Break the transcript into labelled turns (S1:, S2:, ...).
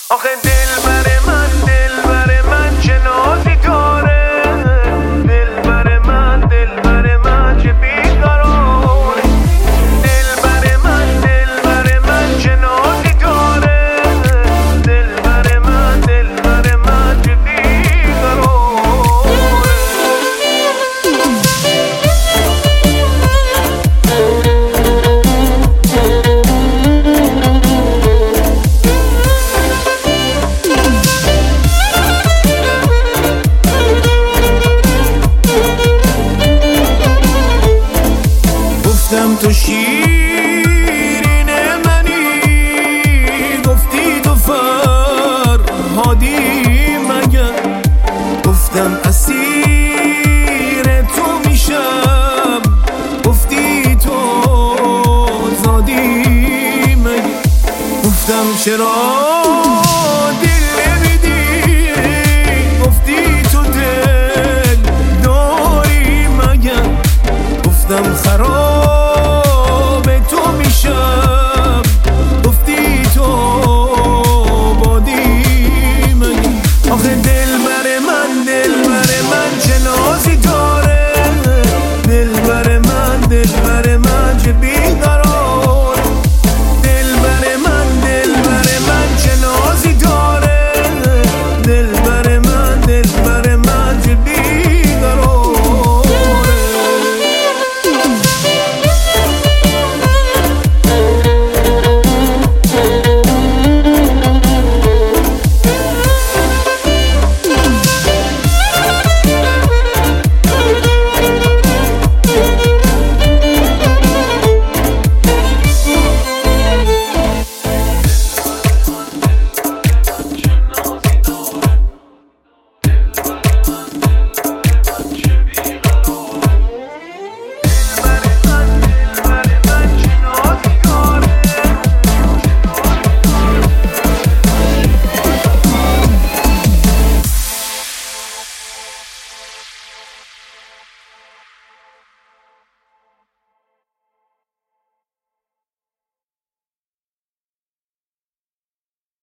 S1: آخه دلبر من چه نازی داره، دلبر من چه بیقراره، دلبر من چه نازی داره، دلبر من چه بیقراره. تو شیرین منی، گفتی تو فرهادی مگر، گفتم اسیر تو میشم، گفتی تو زادی مگر، گفتم چرا